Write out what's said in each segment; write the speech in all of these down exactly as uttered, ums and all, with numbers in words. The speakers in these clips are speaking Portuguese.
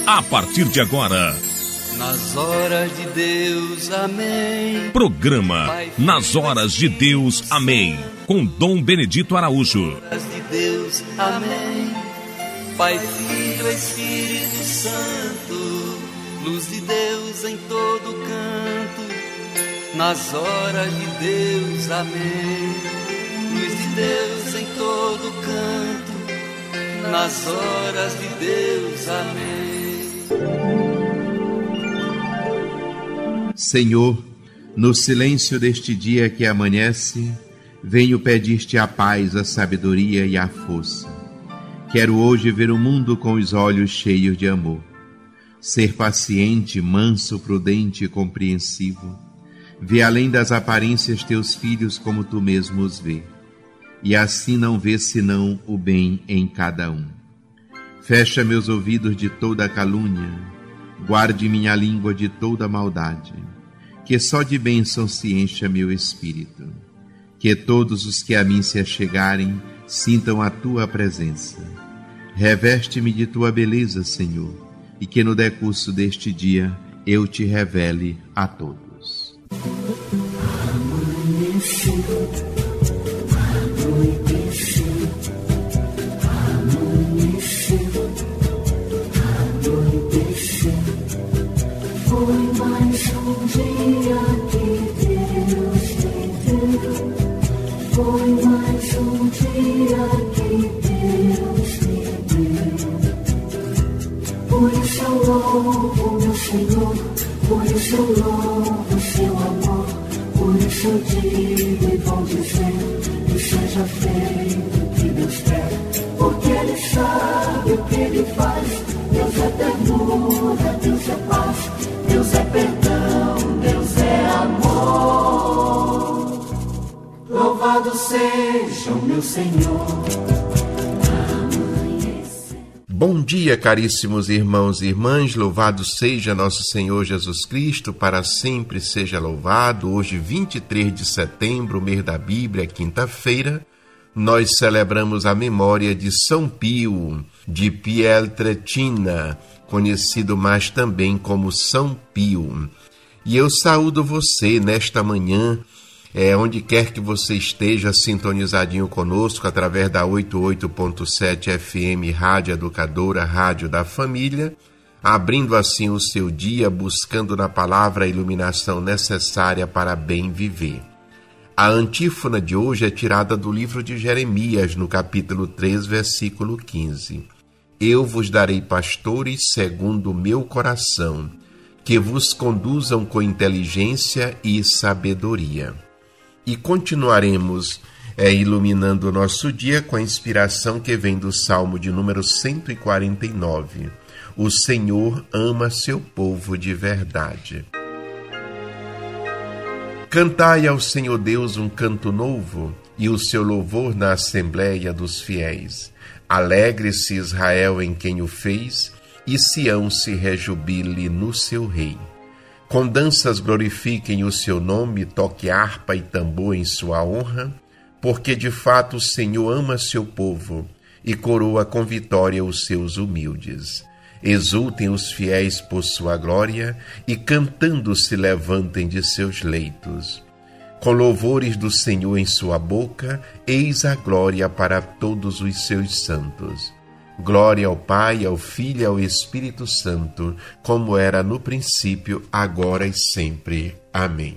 a partir de agora. Nas horas de Deus, amém. Programa Nas Horas de Deus, amém. Com Dom Benedito Araújo. Nas horas de Deus, amém. Pai, Filho, Espírito Santo, luz de Deus em todo canto. Nas horas de Deus, amém. Luz de Deus em todo canto. Nas horas de Deus, amém. Senhor, no silêncio deste dia que amanhece, venho pedir-te a paz, a sabedoria e a força. Quero hoje ver o mundo com os olhos cheios de amor. Ser paciente, manso, prudente e compreensivo. Ver além das aparências teus filhos como tu mesmo os vê. E assim não ver senão o bem em cada um. Fecha meus ouvidos de toda calúnia. Guarde minha língua de toda maldade. Que só de bênção se encha meu espírito. Que todos os que a mim se achegarem sintam a tua presença. Reveste-me de tua beleza, Senhor, e que no decurso deste dia eu te revele a todos. Amanheceu, anoiteceu, amanheceu, anoiteceu. Foi mais um dia que Deus me deu. Foi mais um dia que Deus me deu. Por isso eu louvo meu Senhor, por isso eu louvo seu amor. Por isso eu digo e vou dizer que seja feito o que Deus quer, porque Ele sabe o que Ele faz. Deus é ternura, Deus é paz, Deus é perdão, Deus é amor. Louvado seja o meu Senhor. Bom dia, caríssimos irmãos e irmãs, louvado seja nosso Senhor Jesus Cristo, para sempre seja louvado. Hoje, vinte e três de setembro, mês da Bíblia, quinta-feira, nós celebramos a memória de São Pio, de Pietrelcina, conhecido mais também como São Pio. E eu saúdo você nesta manhã, É, onde quer que você esteja sintonizadinho conosco através da oitenta e oito ponto sete F M Rádio Educadora, Rádio da Família, abrindo assim o seu dia, buscando na palavra a iluminação necessária para bem viver. A antífona de hoje é tirada do livro de Jeremias, no capítulo três, versículo quinze. Eu vos darei pastores segundo o meu coração, que vos conduzam com inteligência e sabedoria. E continuaremos é, iluminando o nosso dia com a inspiração que vem do Salmo de número cento e quarenta e nove. O Senhor ama seu povo de verdade. Cantai ao Senhor Deus um canto novo e o seu louvor na assembleia dos fiéis. Alegre-se Israel em quem o fez e Sião se rejubile no seu rei. Com danças glorifiquem o seu nome, toque harpa e tambor em sua honra, porque de fato o Senhor ama seu povo e coroa com vitória os seus humildes. Exultem os fiéis por sua glória e cantando se levantem de seus leitos. Com louvores do Senhor em sua boca, eis a glória para todos os seus santos. Glória ao Pai, ao Filho e ao Espírito Santo, como era no princípio, agora e sempre. Amém.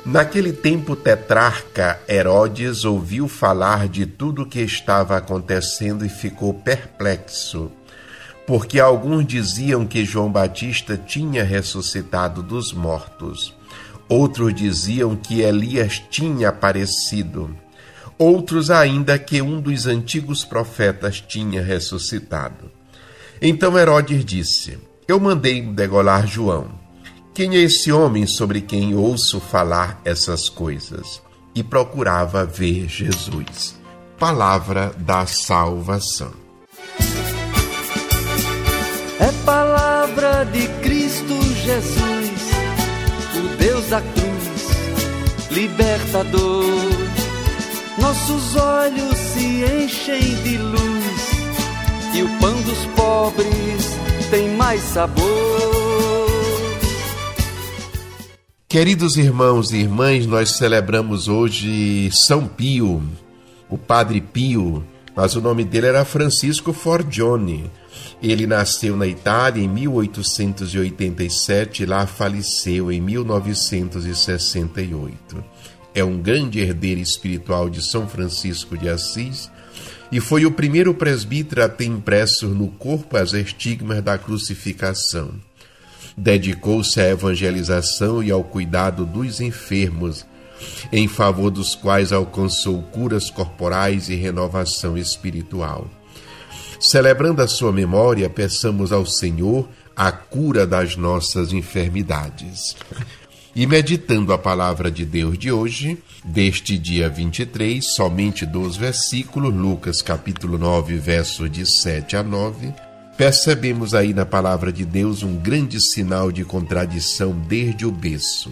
Naquele tempo, o tetrarca Herodes ouviu falar de tudo o que estava acontecendo e ficou perplexo, porque alguns diziam que João Batista tinha ressuscitado dos mortos. Outros diziam que Elias tinha aparecido. Outros ainda que um dos antigos profetas tinha ressuscitado. Então Herodes disse: eu mandei degolar João. Quem é esse homem sobre quem ouço falar essas coisas? E procurava ver Jesus. Palavra da salvação. É palavra de Cristo Jesus, o Deus da cruz, libertador. Nossos olhos se enchem de luz e o pão dos pobres tem mais sabor. Queridos irmãos e irmãs, nós celebramos hoje São Pio, o Padre Pio, mas o nome dele era Francisco Forgione. Ele nasceu na Itália em mil oitocentos e oitenta e sete e lá faleceu em mil novecentos e sessenta e oito. É um grande herdeiro espiritual de São Francisco de Assis e foi o primeiro presbítero a ter impresso no corpo as estigmas da crucificação. Dedicou-se à evangelização e ao cuidado dos enfermos, em favor dos quais alcançou curas corporais e renovação espiritual. Celebrando a sua memória, peçamos ao Senhor a cura das nossas enfermidades. E meditando a palavra de Deus de hoje, deste dia vinte e três, somente dos versículos, Lucas capítulo nove, versos de sete a nove, percebemos aí na palavra de Deus um grande sinal de contradição desde o berço.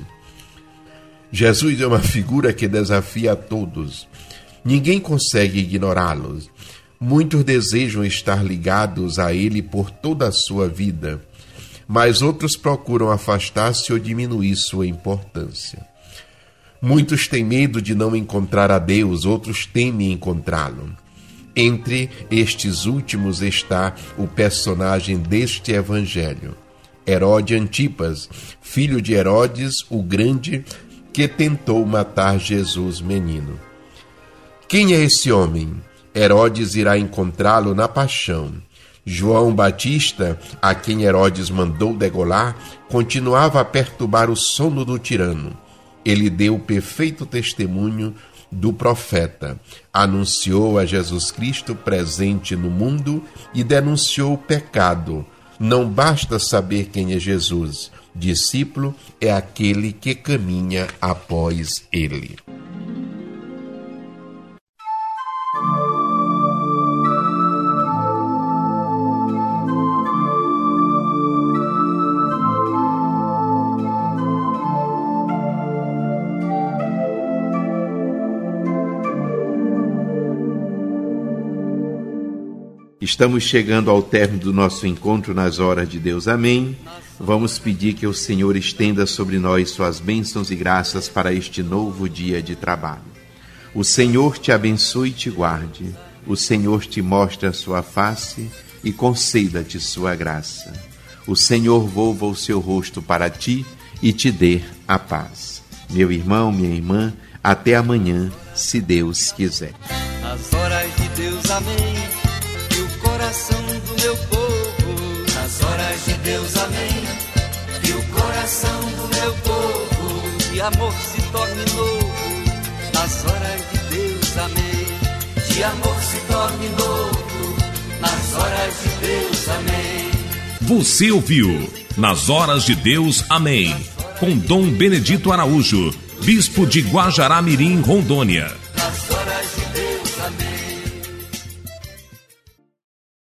Jesus é uma figura que desafia a todos. Ninguém consegue ignorá-los. Muitos desejam estar ligados a ele por toda a sua vida, mas outros procuram afastar-se ou diminuir sua importância. Muitos têm medo de não encontrar a Deus, outros temem encontrá-lo. Entre estes últimos está o personagem deste evangelho, Herode Antipas, filho de Herodes o Grande, que tentou matar Jesus menino. Quem é esse homem? Herodes irá encontrá-lo na paixão. João Batista, a quem Herodes mandou degolar, continuava a perturbar o sono do tirano. Ele deu perfeito testemunho do profeta, anunciou a Jesus Cristo presente no mundo e denunciou o pecado. Não basta saber quem é Jesus. Discípulo é aquele que caminha após ele. Estamos chegando ao término do nosso encontro nas horas de Deus. Amém. Vamos pedir que o Senhor estenda sobre nós suas bênçãos e graças para este novo dia de trabalho. O Senhor te abençoe e te guarde. O Senhor te mostre a sua face e conceda-te sua graça. O Senhor volva o seu rosto para ti e te dê a paz. Meu irmão, minha irmã, até amanhã, se Deus quiser. Nas horas de Deus, amém. Que o coração do meu povo, nas horas de Deus, amém. Que o coração do meu povo de amor se torne novo. Nas horas de Deus, amém. De amor se torne novo. Nas horas de Deus, amém. Você ouviu Nas Horas de Deus, amém. Com Dom Benedito Araújo, bispo de Guajará-Mirim, Rondônia.